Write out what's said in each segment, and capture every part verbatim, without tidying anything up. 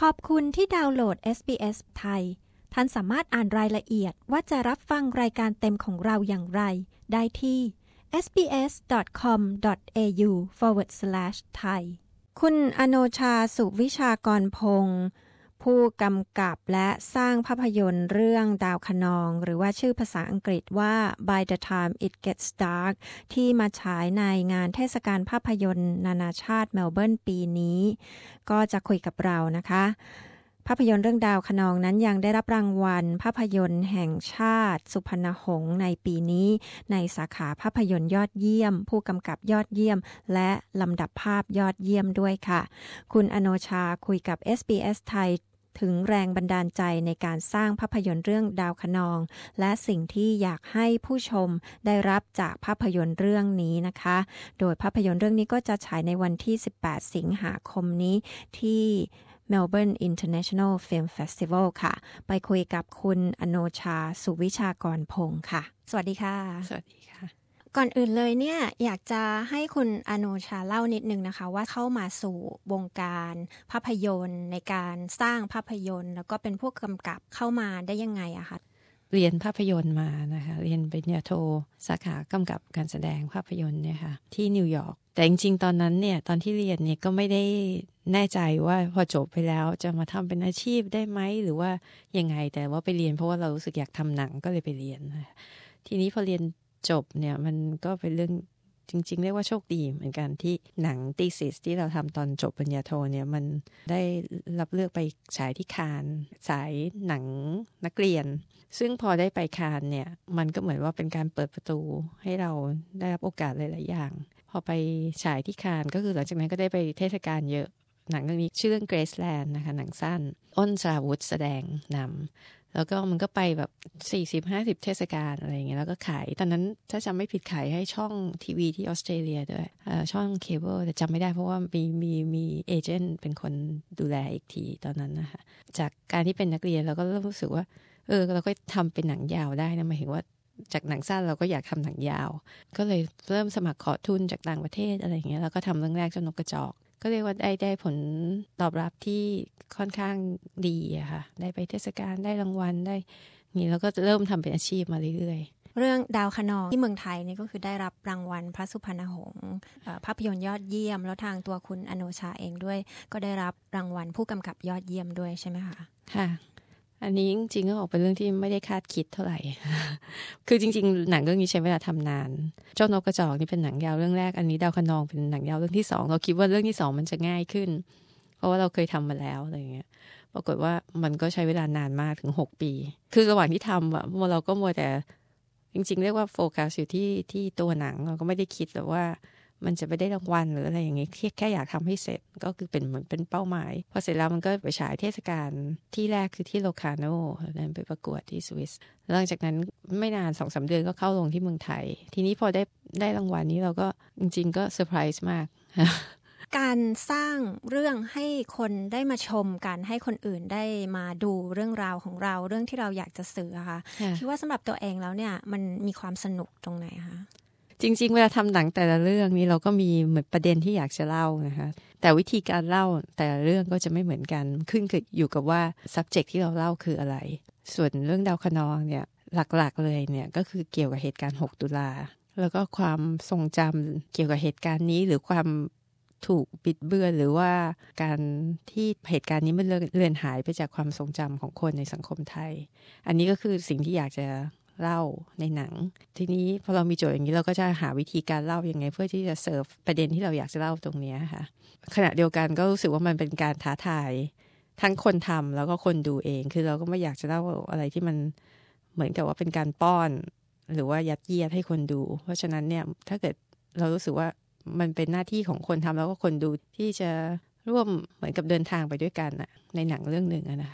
ขอบคุณที่ดาวน์โหลด เอส บี เอส ไทยท่านสามารถอ่านรายละเอียดว่าจะรับฟังรายการเต็มของเราอย่างไรได้ที่ เอส บี เอส ดอท คอม ดอท เอ ยู สแลช สแลช ไทย คุณอโนชา สุวิชากรพงศ์ผู้กำกับและสร้างภาพยนตร์เรื่องดาวคะนองหรือว่าชื่อภาษาอังกฤษว่า By the Time It Gets Dark ที่มาฉายในงานเทศกาลภาพยนตร์นานาชาติเมลเบิร์นปีนี้ก็จะคุยกับเรานะคะภาพยนตร์เรื่องดาวคะนองนั้นยังได้รับรางวัลภาพยนตร์แห่งชาติสุพรรณหงส์ในปีนี้ในสาขาภาพยนตร์ยอดเยี่ยมผู้กำกับยอดเยี่ยมและลำดับภาพยอดเยี่ยมด้วยค่ะคุณอโนชาคุยกับ เอส บี เอส ไทยถึงแรงบันดาลใจในการสร้างภาพยนตร์เรื่องดาวคะนองและสิ่งที่อยากให้ผู้ชมได้รับจากภาพยนตร์เรื่องนี้นะคะโดยภาพยนตร์เรื่องนี้ก็จะฉายในวันที่สิบแปดสิงหาคมนี้ที่ Melbourne International Film Festival ค่ะไปคุยกับคุณอโนชา สุวิชากรพงศ์ค่ะสวัสดีค่ะสวัสดีค่ะก่อนอื่นเลยเนี่ยอยากจะให้คุณอโนชาเล่านิดนึงนะคะว่าเข้ามาสู่วงการภาพยนตร์ในการสร้างภาพยนตร์แล้วก็เป็นผู้กำกับเข้ามาได้ยังไงอะคะเรียนภาพยนตร์มานะคะเรียนปริญญาโทสาขากำกับการแสดงภาพยนตร์เนี่ยค่ะที่นิวยอร์กแต่จริงๆตอนนั้นเนี่ยตอนที่เรียนเนี่ยก็ไม่ได้แน่ใจว่าพอจบไปแล้วจะมาทำเป็นอาชีพได้ไหมหรือว่ายังไงแต่ว่าไปเรียนเพราะว่าเรารู้สึกอยากทำหนังก็เลยไปเรียนทีนี้พอเรียนจบเนี่ยมันก็เป็นเรื่องจริงๆเรียกว่าโชคดีเหมือนกันที่หนังตีซิสที่เราทำตอนจบปริญญาโทเนี่ยมันได้รับเลือกไปฉายที่คานสายหนังนักเรียนซึ่งพอได้ไปคานเนี่ยมันก็เหมือนว่าเป็นการเปิดประตูให้เราได้รับโอกาสหลายๆอย่างพอไปฉายที่คานก็คือหลังจากนั้นก็ได้ไปเทศกาลเยอะหนังเรื่องนี้ชื่อเรื่อง Graceland นะคะหนังสั้นอ้นสราวุธแสดงนำแล้วก็มันก็ไปแบบ สี่สิบห้าสิบ เทศกาลอะไรอย่างเงี้ยแล้วก็ขายตอนนั้นถ้าจำไม่ผิดขายให้ช่องทีวีที่ออสเตรเลียด้วยช่องเคเบิลแต่จำไม่ได้เพราะว่ามีมีมีเอเจนต์เป็นคนดูแลอีกทีตอนนั้นนะคะจากการที่เป็นนักเรียนเราก็เริ่มรู้สึกว่าเออเราก็ทำเป็นหนังยาวได้นะหมายถึงว่าจากหนังสั้นเราก็อยากทำหนังยาวก็เลยเริ่มสมัครขอทุนจากต่างประเทศอะไรอย่างเงี้ยแล้วก็ทำเรื่องแรกเจ้านกกระจอกก็เรียกว่าได้ได้ผลตอบรับที่ค่อนข้างดีอะค่ะได้ไปเทศกาลได้รางวัลได้นี่แล้วก็เริ่มทำเป็นอาชีพมาเรื่อยๆเรื่องดาวคะนองที่เมืองไทยนี่ก็คือได้รับรางวัลพระสุพรรณหงส์ภาพยนตร์ยอดเยี่ยมแล้วทางตัวคุณอโนชาเองด้วยก็ได้รับรางวัลผู้กำกับยอดเยี่ยมด้วยใช่ไหมคะค่ะอันนี้จริงๆก็ออกเป็นเรื่องที่ไม่ได้คาดคิดเท่าไหร่ คือจริงๆหนังเรื่องนี้ใช้เวลาทำนานเจ้านกกระจอกนี่เป็นหนังยาวเรื่องแรกอันนี้ดาวคะนองเป็นหนังยาวเรื่องที่สองเราคิดว่าเรื่องที่สองมันจะง่ายขึ้นเพราะว่าเราเคยทำมาแล้วอะไรอย่างเงี้ยปรากฏว่ามันก็ใช้เวลานานมากถึงหกปีคือระหว่างที่ทำอะเราก็มัวแต่จริงๆเรียกว่าโฟกัสอยู่ที่ที่ตัวหนังเราก็ไม่ได้คิดหรอกว่ามันจะไปได้รางวัลหรืออะไรอย่างเงี้ยแค่อยากทำให้เสร็จก็คือเป็นเหมือนเป็นเป้าหมายพอเสร็จแล้วมันก็ไปฉายเทศกาลที่แรกคือที่โลคาโนแล้วไปประกวดที่สวิสหลังจากนั้นไม่นาน สองสาม เดือนก็เข้าลงที่เมืองไทยทีนี้พอได้ได้รางวัลนี้เราก็จริงๆก็เซอร์ไพรส์มากการสร้างเรื่องให้คนได้มาชมกันให้คนอื่นได้มาดูเรื่องราวของเราเรื่องที่เราอยากจะสื่อค่ะคิดว่าสำหรับตัวเองแล้วเนี่ยมันมีความสนุกตรงไหนคะจริงๆเวลาทำหนังแต่ละเรื่องนี้เราก็มีเหมือนประเด็นที่อยากจะเล่านะคะแต่วิธีการเล่าแต่ละเรื่องก็จะไม่เหมือนกันขึ้นอยู่กับว่า subject ที่เราเล่าคืออะไรส่วนเรื่องดาวคะนองเนี่ยหลักๆเลยเนี่ยก็คือเกี่ยวกับเหตุการณ์หกตุลาแล้วก็ความทรงจำเกี่ยวกับเหตุการณ์นี้หรือความถูกบิดเบือนหรือว่าการที่เหตุการณ์นี้มันเลือนหายไปจากความทรงจำของคนในสังคมไทยอันนี้ก็คือสิ่งที่อยากจะเล่าในหนังทีนี้พอเรามีโจทย์อย่างนี้เราก็จะหาวิธีการเล่ายังไงเพื่อที่จะเสิร์ฟประเด็นที่เราอยากจะเล่าตรงนี้ค่ะขณะเดียวกันก็รู้สึกว่ามันเป็นการท้าทายทั้งคนทำแล้วก็คนดูเองคือเราก็ไม่อยากจะเล่าอะไรที่มันเหมือนกับว่าเป็นการป้อนหรือว่ายัดเยียดให้คนดูเพราะฉะนั้นเนี่ยถ้าเกิดเรารู้สึกว่ามันเป็นหน้าที่ของคนทำแล้วก็คนดูที่จะร่วมเหมือนกับเดินทางไปด้วยกันน่ะในหนังเรื่องหนึ่งนะคะ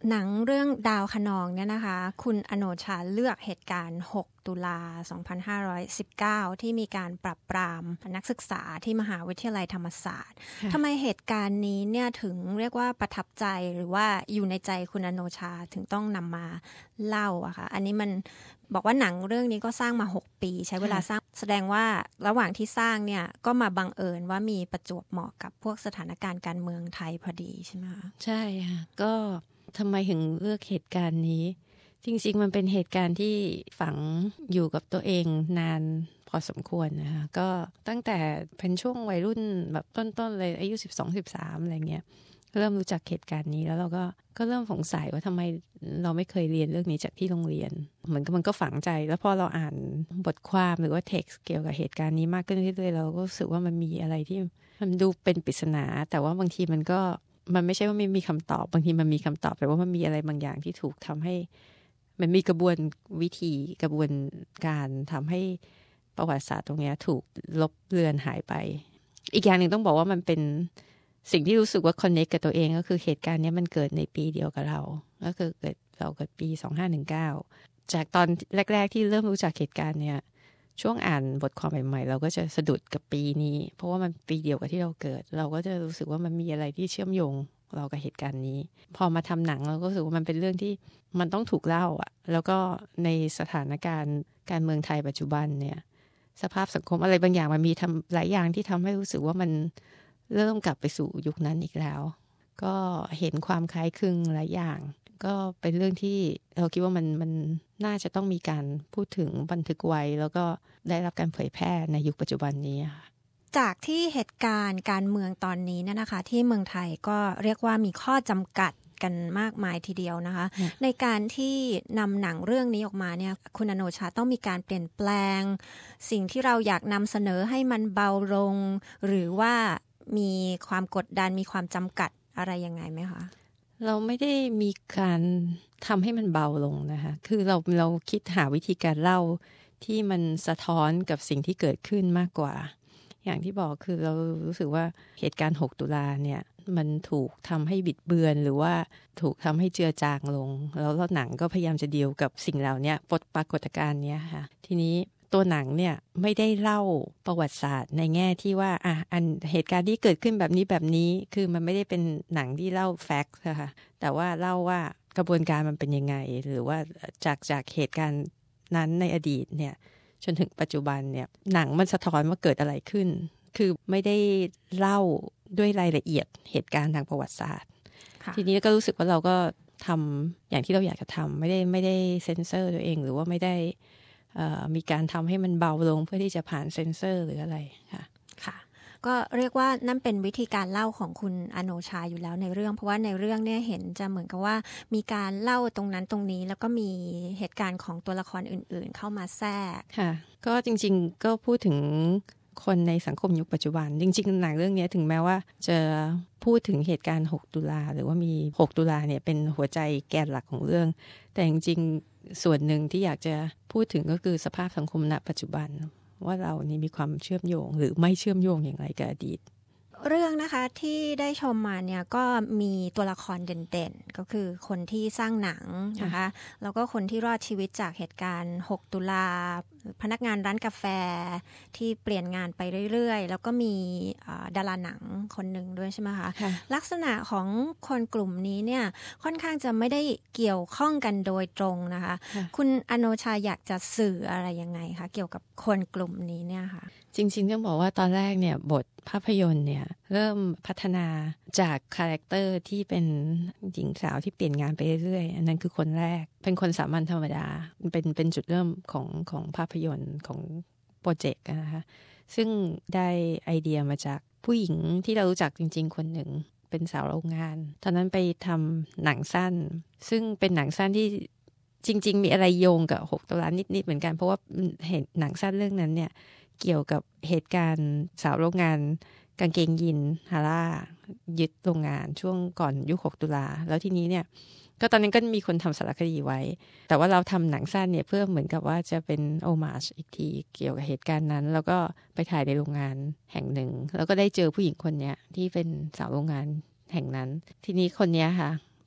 หนังเรื่องดาวคะนองเนี่ยนะคะคุณอโนชาเลือกเหตุการณ์หกตุลาสองพันห้าร้อยสิบเก้าที่มีการปรับปรามนักศึกษาที่มหาวิทยาลัยธรรมศาสตร์ทำไมเหตุการณ์นี้เนี่ยถึงเรียกว่าประทับใจหรือว่าอยู่ในใจคุณอโนชาถึงต้องนำมาเล่าอะค่ะอันนี้มันบอกว่าหนังเรื่องนี้ก็สร้างมาหกปีใช้เวลาสร้างแสดงว่าระหว่างที่สร้างเนี่ยก็มาบังเอิญว่ามีประจวบเหมาะกับพวกสถานการณ์การเมืองไทยพอดีใช่ไหมคะใช่ค่ะก็ทำไมถึงเลือกเหตุการณ์นี้จริงๆมันเป็นเหตุการณ์ที่ฝังอยู่กับตัวเองนานพอสมควรนะคะก็ตั้งแต่เป็นช่วงวัยรุ่นแบบต้นๆเลยอายุสิบสอง สิบสามอะไรเงี้ยเริ่มรู้จักเหตุการณ์นี้แล้วเราก็ก็เริ่มสงสัยว่าทำไมเราไม่เคยเรียนเรื่องนี้จากที่โรงเรียนเหมือนกับมันก็ฝังใจแล้วพอเราอ่านบทความหรือว่าเท็กซ์เกี่ยวกับเหตุการณ์นี้มากขึ้นเรื่อยๆเราก็รู้สึกว่ามันมีอะไรที่มันดูเป็นปริศนาแต่ว่าบางทีมันก็มันไม่ใช่ว่าไม่มีคำตอบบางทีมันมีคำตอบแต่ว่ามันมีอะไรบางอย่างที่ถูกทำให้มันมีกระบวนวิธีกระบวนการทำให้ประวัติศาสตร์ตรงนี้ถูกลบเลือนหายไปอีกอย่างหนึ่งต้องบอกว่ามันเป็นสิ่งที่รู้สึกว่าคอนเนคกับตัวเองก็คือเหตุการณ์นี้มันเกิดในปีเดียวกับเราก็คือเกิดเราเกิดปีสองพันห้าร้อยสิบเก้าจากตอนแรกๆที่เริ่มรู้จักเหตุการณ์เนี้ยช่วงอ่านบทความใหม่ๆเราก็จะสะดุดกับปีนี้เพราะว่ามันปีเดียวกับที่เราเกิดเราก็จะรู้สึกว่ามันมีอะไรที่เชื่อมโยงเรากับเหตุการณ์นี้พอมาทำหนังเราก็รู้สึกว่ามันเป็นเรื่องที่มันต้องถูกเล่าอ่ะแล้วก็ในสถานการณ์การเมืองไทยปัจจุบันเนี่ยสภาพสังคมอะไรบางอย่างมันมีทำหลายอย่างที่ทำให้รู้สึกว่ามันเริ่มกลับไปสู่ยุคนั้นอีกแล้วก็เห็นความคล้ายคลึงหลายอย่างก็เป็นเรื่องที่เราคิดว่ามันมันน่าจะต้องมีการพูดถึงบันทึกไว้แล้วก็ได้รับการเผยแพร่ในยุคปัจจุบันนี้ค่ะจากที่เหตุการณ์การเมืองตอนนี้เนี่ยนะคะที่เมืองไทยก็เรียกว่ามีข้อจำกัดกันมากมายทีเดียวนะคะในการที่นำหนังเรื่องนี้ออกมาเนี่ยคุณอโนชาต้องมีการเปลี่ยนแปลงสิ่งที่เราอยากนำเสนอให้มันเบาลงหรือว่ามีความกดดันมีความจำกัดอะไรยังไงไหมคะเราไม่ได้มีการทำให้มันเบาลงนะคะคือเราเราคิดหาวิธีการเล่าที่มันสะท้อนกับสิ่งที่เกิดขึ้นมากกว่าอย่างที่บอกคือเรารู้สึกว่าเหตุการณ์หกตุลาเนี่ยมันถูกทำให้บิดเบือนหรือว่าถูกทำให้เจือจางลงแล้วหนังก็พยายามจะดีลกับสิ่งเหล่านี้ปรากฏการณ์นี้ค่ะทีนี้ตัวหนังเนี่ยไม่ได้เล่าประวัติศาสตร์ในแง่ที่ว่าอ่ะอันเหตุการณ์ที่เกิดขึ้นแบบนี้แบบนี้คือมันไม่ได้เป็นหนังที่เล่าแฟกต์นะคะแต่ว่าเล่าว่ากระบวนการมันเป็นยังไงหรือว่าจากจากเหตุการณ์นั้นในอดีตเนี่ยจนถึงปัจจุบันเนี่ยหนังมันสะท้อนว่าเกิดอะไรขึ้นคือไม่ได้เล่าด้วยรายละเอียดเหตุการณ์ทางประวัติศาสตร์ทีนี้ก็รู้สึกว่าเราก็ทำอย่างที่เราอยากจะทำไม่ได้ไม่ได้เซ็นเซอร์ตัวเองหรือว่าไม่ได้มีการทำให้มันเบาลงเพื่อที่จะผ่านเซ็นเซอร์หรืออะไรค่ะค่ะก็เรียกว่านั่นเป็นวิธีการเล่าของคุณอโนชาอยู่แล้วในเรื่องเพราะว่าในเรื่องเนี่ยเห็นจะเหมือนกับว่ามีการเล่าตรงนั้นตรงนี้แล้วก็มีเหตุการณ์ของตัวละครอื่นๆเข้ามาแทรกค่ะก็จริงๆก็พูดถึงคนในสังคมยุคปัจจุบันจริงๆหนังเรื่องนี้ถึงแม้ว่าจะพูดถึงเหตุการณ์หกตุลาหรือว่ามีหกตุลาเนี่ยเป็นหัวใจแกนหลักของเรื่องแต่จริงๆส่วนหนึ่งที่อยากจะพูดถึงก็คือสภาพสังคมณปัจจุบันว่าเรานี่มีความเชื่อมโยงหรือไม่เชื่อมโยงอย่างไรกับอดีตเรื่องนะคะที่ได้ชมมาเนี่ยก็มีตัวละครเด่นๆก็คือคนที่สร้างหนังนะคะแล้วก็คนที่รอดชีวิตจากเหตุการณ์หกตุลาพนักงานร้านกาแฟที่เปลี่ยนงานไปเรื่อยๆแล้วก็มีดาราหนังคนหนึ่งด้วยใช่ไหมคะลักษณะของคนกลุ่มนี้เนี่ยค่อนข้างจะไม่ได้เกี่ยวข้องกันโดยตรงนะคะคุณอโนชาอยากจะสื่ออะไรยังไงคะเกี่ยวกับคนกลุ่มนี้เนี่ยค่ะจริงๆต้องบอกว่าตอนแรกเนี่ยบทภาพยนตร์เนี่ยเริ่มพัฒนาจากคาแรคเตอร์ที่เป็นหญิงสาวที่เปลี่ยนงานไปเรื่อยๆอันนั้นคือคนแรกเป็นคนสามัญธรรมดาเป็นเป็นจุดเริ่มของของภาพยนตร์ของโปรเจกต์นะคะซึ่งได้ไอเดียมาจากผู้หญิงที่เรารู้จักจริงๆคนหนึ่งเป็นสาวโรงงานตอนนั้นไปทำหนังสั้นซึ่งเป็นหนังสั้นที่จริงๆมีอะไรโยงกับหกตุลานิดๆเหมือนกันเพราะว่าเห็นหนังสั้นเรื่องนั้นเนี่ยเกี่ยวกับเหตุการณ์สาวโรงงานกางเกงยีนฮาร่ายึดโรงงานช่วงก่อนยุคหกตุลาแล้วทีนี้เนี่ยก็ตอนนั้นก็มีคนทำสารคดีไว้แต่ว่าเราทำหนังสั้นเนี่ยเพื่อเหมือนกับว่าจะเป็นโอมาจอีกทีเกี่ยวกับเหตุการณ์นั้นแล้วก็ไปถ่ายในโรงงานแห่งหนึ่งแล้วก็ได้เจอผู้หญิงคนนี้ที่เป็นสาวโรงงานแห่งนั้นทีนี้คนนี้ค่ะ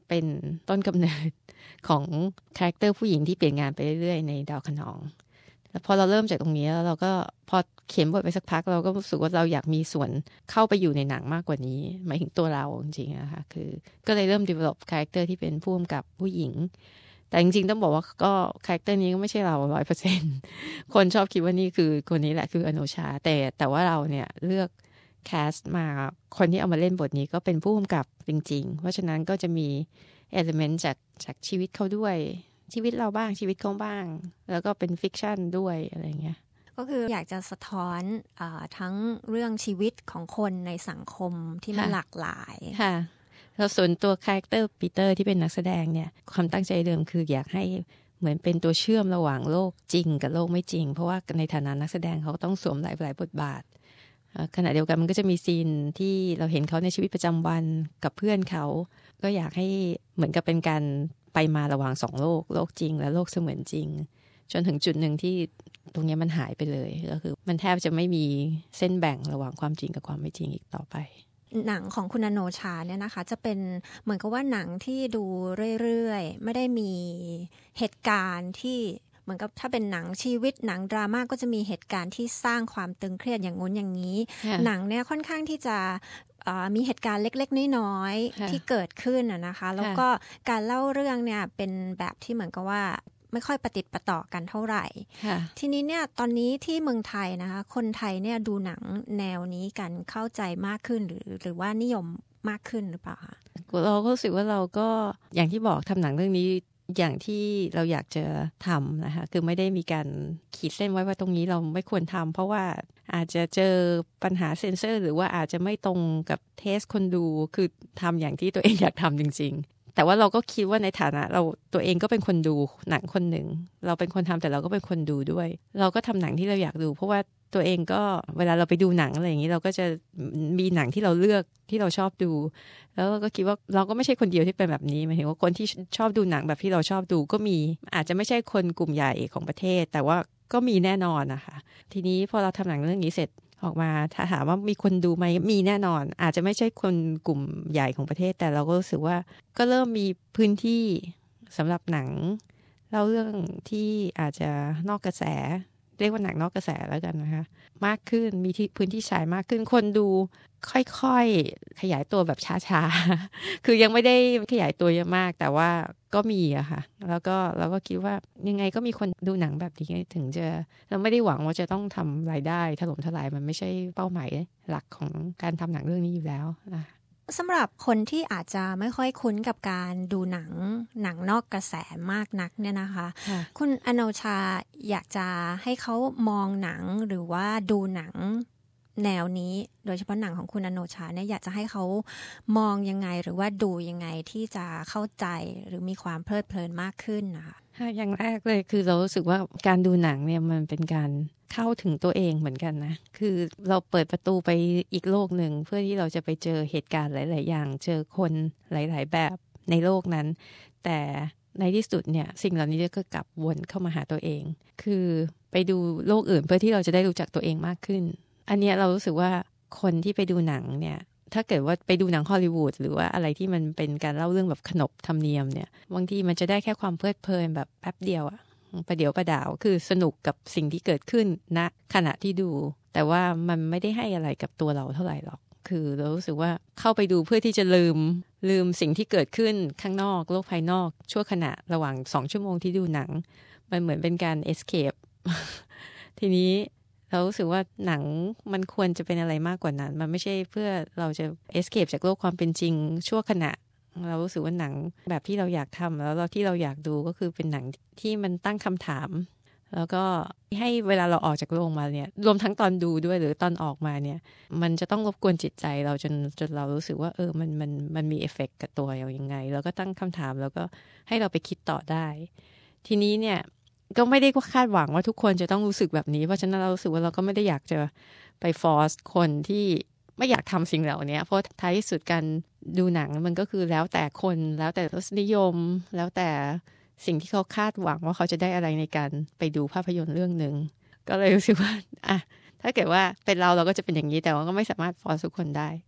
เป็นต้นกำเนิดของคาแรคเตอร์ผู้หญิงที่เปลี่ยนงานไปเรื่อยๆในดาวคะนองแล้วพอเราเริ่มจากตรงนี้แล้วเราก็พอเขียนบทไปสักพักเราก็รู้สึกว่าเราอยากมีส่วนเข้าไปอยู่ในหนังมากกว่านี้หมายถึงตัวเราจริงๆนะคะคือก็เลยเริ่ม develop คาแรคเตอร์ที่เป็นผู้กำกับผู้หญิงแต่จริงๆต้องบอกว่าก็คาแรคเตอร์นี้ก็ไม่ใช่เรา ร้อยเปอร์เซ็นต์ คนชอบคิดว่านี่คือคนนี้แหละคืออโนชาแต่แต่ว่าเราเนี่ยเลือกแคสต์มาคนที่เอามาเล่นบทนี้ก็เป็นผู้กำกับจริงๆเพราะฉะนั้นก็จะมีเอลิเมนต์จากจากชีวิตเขาด้วยชีวิตเราบ้างชีวิตเขาบ้างแล้วก็เป็นฟิกชันด้วยอะไรเงี้ยก็คืออยากจะสะท้อนอทั้งเรื่องชีวิตของคนในสังคมที่มันหลากหลายค่ะแล้วส่วนตัวคาแรคเตอร์ปีเตอร์ที่เป็นนักแสดงเนี่ยความตั้งใจเดิมคืออยากให้เหมือนเป็นตัวเชื่อมระหว่างโลกจริงกับโลกไม่จริงเพราะว่าในฐานะนักแสดงเขาต้องสวมหลายหลายบทบาทขณะเดียวกันมันก็จะมีซีนที่เราเห็นเขาในชีวิตประจำวันกับเพื่อนเขาก็อยากให้เหมือนกับเป็นการไปมาระหว่างสองโลกโลกจริงและโลกเสมือนจริงจนถึงจุดหนึ่งที่ตรงนี้มันหายไปเลยก็คือมันแทบจะไม่มีเส้นแบ่งระหว่างความจริงกับความไม่จริงอีกต่อไปหนังของคุณอโนชาเนี่ยนะคะจะเป็นเหมือนกับว่าหนังที่ดูเรื่อยๆไม่ได้มีเหตุการณ์ที่เหมือนกับถ้าเป็นหนังชีวิตหนังดราม่าก็จะมีเหตุการณ์ที่สร้างความตึงเครียดอย่างงู้นอย่างนี้ yeah. หนังเนี่ยค่อนข้างที่จะมีเหตุการณ์เล็กๆน้อยๆ yeah. ที่เกิดขึ้นนะคะแล้วก็ yeah. การเล่าเรื่องเนี่ยเป็นแบบที่เหมือนกับว่าไม่ค่อยประติดประต่อกันเท่าไหร่ yeah. ทีนี้เนี่ยตอนนี้ที่เมืองไทยนะคะคนไทยเนี่ยดูหนังแนวนี้กันเข้าใจมากขึ้นหรือหรือว่านิยมมากขึ้นหรือเปล่าคะเราก็รู้สึกว่าเราก็อย่างที่บอกทำหนังเรื่องนี้อย่างที่เราอยากจะทำนะคะคือไม่ได้มีการขีดเส้นไว้ว่าตรงนี้เราไม่ควรทำเพราะว่าอาจจะเจอปัญหาเซ็นเซอร์หรือว่าอาจจะไม่ตรงกับเทสคนดูคือทำอย่างที่ตัวเองอยากทำจริงๆแต่ว่าเราก็คิดว่าในฐานะเราตัวเองก็เป็นคนดูหนังคนหนึ่งเราเป็นคนทำแต่เราก็เป็นคนดูด้วยเราก็ทำหนังที่เราอยากดูเพราะว่าตัวเองก็เวลาเราไปดูหนังอะไรอย่างนี้เราก็จะมีหนังที่เราเลือกที่เราชอบดูแล้วเราก็คิดว่าเราก็ไม่ใช่คนเดียวที่เป็นแบบนี้หมายถึงว่าคนที่ชอบดูหนังแบบที่เราชอบดูก็มีอาจจะไม่ใช่คนกลุ่มใหญ่ของประเทศแต่ว่าก็มีแน่นอนนะคะทีนี้พอเราทำหนังเรื่องนี้เสร็จออกมาถ้าถามว่ามีคนดูไหมมีแน่นอนอาจจะไม่ใช่คนกลุ่มใหญ่ของประเทศแต่เราก็รู้สึกว่าก็เริ่มมีพื้นที่สำหรับหนังเล่าเรื่องที่อาจจะนอกกระแสเรียกว่าหนังนอกกระแสแล้วกันนะคะมากขึ้นมีที่พื้นที่ฉายมากขึ้นคนดูค่อยๆขยายตัวแบบช้าๆคือยังไม่ได้ขยายตัวเยอะมากแต่ว่าก็มีอะค่ะแล้วก็เราก็คิดว่ายังไงก็มีคนดูหนังแบบนี้ถึงจะเราไม่ได้หวังว่าจะต้องทำรายได้ถล่มทลายมันไม่ใช่เป้าหมายหลักของการทำหนังเรื่องนี้อยู่แล้วนะสำหรับคนที่อาจจะไม่ค่อยคุ้นกับการดูหนังหนังนอกกระแสมากนักเนี่ยนะคะ คุณอโนชาอยากจะให้เขามองหนังหรือว่าดูหนังแนวนี้โดยเฉพาะหนังของคุณอโนชาเนี่ยอยากจะให้เขามองยังไงหรือว่าดูยังไงที่จะเข้าใจหรือมีความเพลิดเพลินมากขึ้นนะคะอย่างแรกเลยคือเรารู้สึกว่าการดูหนังเนี่ยมันเป็นการเข้าถึงตัวเองเหมือนกันนะคือเราเปิดประตูไปอีกโลกหนึ่งเพื่อที่เราจะไปเจอเหตุการณ์หลายๆอย่างเจอคนหลายๆแบบในโลกนั้นแต่ในที่สุดเนี่ยสิ่งเหล่านี้ก็กลับวนเข้ามาหาตัวเองคือไปดูโลกอื่นเพื่อที่เราจะได้รู้จักตัวเองมากขึ้นอันนี้เรารู้สึกว่าคนที่ไปดูหนังเนี่ยถ้าเกิดว่าไปดูหนังฮอลลีวูดหรือว่าอะไรที่มันเป็นการเล่าเรื่องแบบขนบธรรมเนียมเนี่ยบางทีมันจะได้แค่ความเพลิดเพลินแบบแป๊บเดียวอะประเดี๋ยวประดาวคือสนุกกับสิ่งที่เกิดขึ้นณขณะที่ดูแต่ว่ามันไม่ได้ให้อะไรกับตัวเราเท่าไหร่หรอกคือเรารู้สึกว่าเข้าไปดูเพื่อที่จะลืมลืมสิ่งที่เกิดขึ้นข้างนอกโลกภายนอกชั่วขณะระหว่างสองชั่วโมงที่ดูหนังมันเหมือนเป็นการ escape ทีนี้เรารู้สึกว่าหนังมันควรจะเป็นอะไรมากกว่านั้นมันไม่ใช่เพื่อเราจะ escape จากโลกความเป็นจริงชั่วขณะเรารู้สึกว่าหนังแบบที่เราอยากทำแล้วเราที่เราอยากดูก็คือเป็นหนังที่มันตั้งคำถามแล้วก็ให้เวลาเราออกจากโรงมาเนี่ยรวมทั้งตอนดูด้วยหรือตอนออกมาเนี่ยมันจะต้องรบกวนจิตใจเราจนจนเรารู้สึกว่าเออมันมันมันมีเอฟเฟกต์กับตัวเรายังไงแล้วก็ตั้งคำถามแล้วก็ให้เราไปคิดต่อได้ทีนี้เนี่ยก็ไม่ได้คาดหวังว่าทุกคนจะต้องรู้สึกแบบนี้เพราะฉะนั้นเรารู้สึกว่าเราก็ไม่ได้อยากจะไปฟอร์สคนที่ไม่อยากทำสิ่งเหล่านี้เพราะท้ายที่สุดการดูหนังมันก็คือแล้วแต่คนแล้วแต่รสนิยมแล้วแต่สิ่งที่เขาคาดหวังว่าเขาจะได้อะไรในการไปดูภาพยนตร์เรื่องนึงก็เลยรู้สึกว่าอ่ะถ้าเกิดว่าเป็นเราเราก็จะเป็นอย่างนี้แต่ว่าก็ไม่สามารถฟอร์สทุกคนได้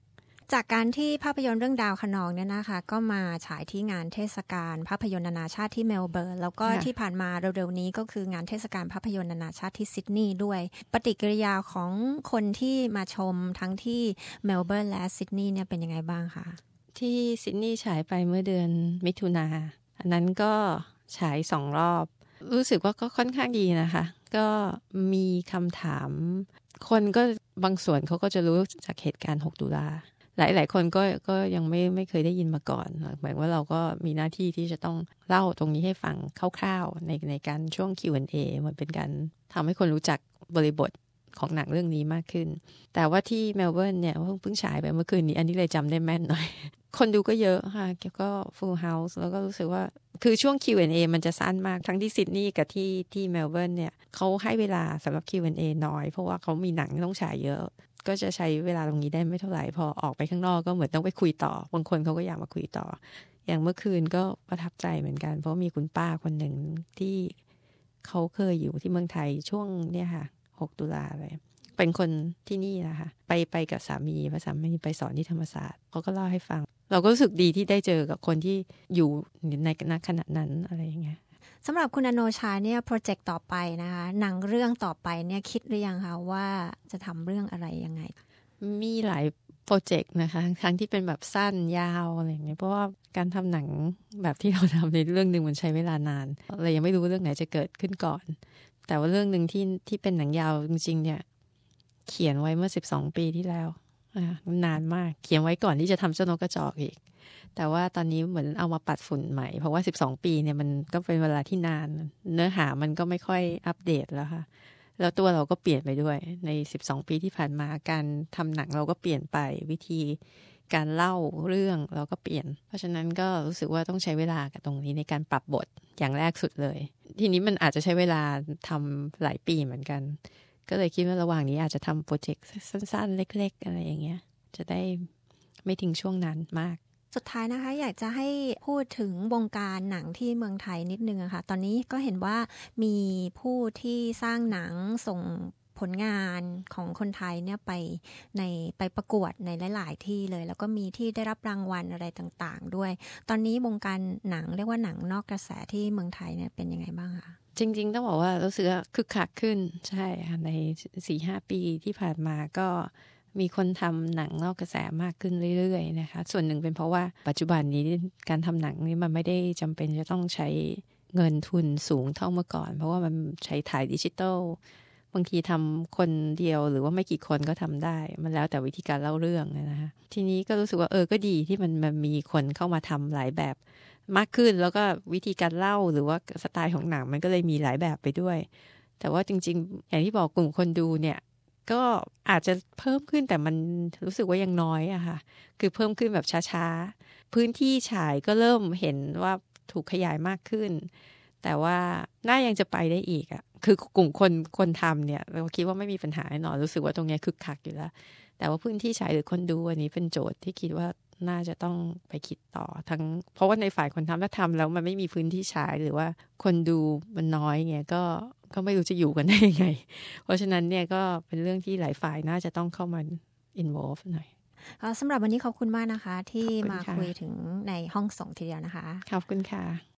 จากการที่ภาพยนตร์เรื่องดาวคะนองเนี่ยนะคะก็มาฉายที่งานเทศกาลภาพยนตร์นานาชาติที่เมลเบิร์นแล้วก็ที่ผ่านมาเร็วๆนี้ก็คืองานเทศกาลภาพยนตร์นานาชาติที่ซิดนีย์ด้วยปฏิกิริยาของคนที่มาชมทั้งที่เมลเบิร์นและซิดนีย์เนี่ยเป็นยังไงบ้างคะที่ซิดนีย์ฉายไปเมื่อเดือนมิถุนาอันนั้นก็ฉายสองรอบรู้สึกว่าก็ค่อนข้างดีนะคะก็มีคำถามคนก็บางส่วนเขาก็จะรู้จากเหตุการณ์หกตุลาหลายๆคนก็ก็ยังไม่ไม่เคยได้ยินมาก่อนหมายว่าเราก็มีหน้าที่ที่จะต้องเล่าตรงนี้ให้ฟังคร่าวๆในในการช่วง คิว แอนด์ เอ มันเป็นการทำให้คนรู้จักบริบทของหนังเรื่องนี้มากขึ้นแต่ว่าที่เมลเบิร์นเนี่ยเพิ่งฉายไปเมื่อคืนนี้อันนี้เลยจำได้แม่นหน่อยคนดูก็เยอะค่ะก็ full house แล้วก็รู้สึกว่าคือช่วง คิว แอนด์ เอ มันจะสั้นมากทั้งที่ซิดนีย์กับที่ที่เมลเบิร์นเนี่ยเขาให้เวลาสำหรับ คิว แอนด์ เอ น้อยเพราะว่าเขามีหนังที่ต้องฉายเยอะก็จะใช้เวลาตรงนี้ได้ไม่เท่าไหร่พอออกไปข้างนอกก็เหมือนต้องไปคุยต่อบางคนเขาก็อยากมาคุยต่ออย่างเมื่อคืนก็ประทับใจเหมือนกันเพราะมีคุณป้าคนหนึ่งที่เขาเคยอยู่ที่เมืองไทยช่วงเนี่ยค่ะหกตุลาเลยเป็นคนที่นี่นะคะไปไปกับสามีพระสามีไปสอนที่ธรรมศาสตร์เขาก็เล่าให้ฟังเราก็รู้สึกดีที่ได้เจอกับคนที่อยู่ในขณะนั้นอะไรอย่างเงี้ยสำหรับคุณอโนชาเนี่ยโปรเจกต์ต่อไปนะคะหนังเรื่องต่อไปเนี่ยคิดหรือยังคะว่าจะทำเรื่องอะไรยังไงมีหลายโปรเจกต์นะคะทั้งที่เป็นแบบสั้นยาวอะไรอย่างเงี้ยเพราะว่าการทำหนังแบบที่เราทำในเรื่องนึงมันใช้เวลานานเรายังไม่รู้เรื่องไหนจะเกิดขึ้นก่อนแต่ว่าเรื่องนึงที่ที่เป็นหนังยาวจริงๆเนี่ยเขียนไว้เมื่อสิบสองปีที่แล้วนานมากเขียนไว้ก่อนที่จะทำเจ้านกกระจอกอีกแต่ว่าตอนนี้เหมือนเอามาปัดฝุ่นใหม่เพราะว่าสิบสองปีเนี่ยมันก็เป็นเวลาที่นานเนื้อหามันก็ไม่ค่อยอัปเดตแล้วค่ะแล้วตัวเราก็เปลี่ยนไปด้วยในสิบสองปีที่ผ่านมาการทำหนังเราก็เปลี่ยนไปวิธีการเล่าเรื่องเราก็เปลี่ยนเพราะฉะนั้นก็รู้สึกว่าต้องใช้เวลากับตรงนี้ในการปรับบทอย่างแรกสุดเลยทีนี้มันอาจจะใช้เวลาทำหลายปีเหมือนกันก็เลยคิดว่าระหว่างนี้อาจจะทำโปรเจกต์สั้นๆเล็กๆอะไรอย่างเงี้ยจะได้ไม่ทิ้งช่วงนั้นมากสุดท้ายนะคะอยากจะให้พูดถึงวงการหนังที่เมืองไทยนิดนึงอะค่ะตอนนี้ก็เห็นว่ามีผู้ที่สร้างหนังส่งผลงานของคนไทยเนี่ยไปในไปประกวดในหลายๆที่เลยแล้วก็มีที่ได้รับรางวัลอะไรต่างๆด้วยตอนนี้วงการหนังเรียกว่าหนังนอกกระแสที่เมืองไทยเนี่ยเป็นยังไงบ้างคะจริงๆต้องบอกว่ารู้สึกว่าคึกคักขึ้นใช่ค่ะใน สี่ห้า ปีที่ผ่านมาก็มีคนทำหนังนอกกระแสมากขึ้นเรื่อยๆนะคะส่วนหนึ่งเป็นเพราะว่าปัจจุบันนี้การทำหนังนี่มันไม่ได้จำเป็นจะต้องใช้เงินทุนสูงเท่าเมื่อก่อนเพราะว่ามันใช้ถ่ายดิจิตอลบางทีทำคนเดียวหรือว่าไม่กี่คนก็ทำได้มันแล้วแต่วิธีการเล่าเรื่องนะคะทีนี้ก็รู้สึกว่าเออก็ดีที่มันมันมีคนเข้ามาทำหลายแบบมากขึ้นแล้วก็วิธีการเล่าหรือว่าสไตล์ของหนังมันก็เลยมีหลายแบบไปด้วยแต่ว่าจริงๆอย่างที่บอกกลุ่มคนดูเนี่ยก็อาจจะเพิ่มขึ้นแต่มันรู้สึกว่ายังน้อยอะค่ะคือเพิ่มขึ้นแบบช้าๆพื้นที่ฉายก็เริ่มเห็นว่าถูกขยายมากขึ้นแต่ว่าน่ายังจะไปได้อีกอะคือกลุ่มคนคนทำเนี่ยเราคิดว่าไม่มีปัญหาแน่นอนรู้สึกว่าตรงนี้คึกคักอยู่แล้วแต่ว่าพื้นที่ฉายหรือคนดูอันนี้เป็นโจทย์ที่คิดว่าน่าจะต้องไปคิดต่อทั้งเพราะว่าในฝ่ายคนทำถ้าทำแล้วมันไม่มีพื้นที่ฉายหรือว่าคนดูมันน้อยเงี้ยก็ก็ไม่รู้จะอยู่กันได้ยังไงเพราะฉะนั้นเนี่ยก็เป็นเรื่องที่หลายฝ่ายน่าจะต้องเข้ามา involve หน่อยสำหรับวันนี้ขอบคุณมากนะคะที่มาคุยถึงในห้องส่งทีเดียวนะคะขอบคุณค่ะ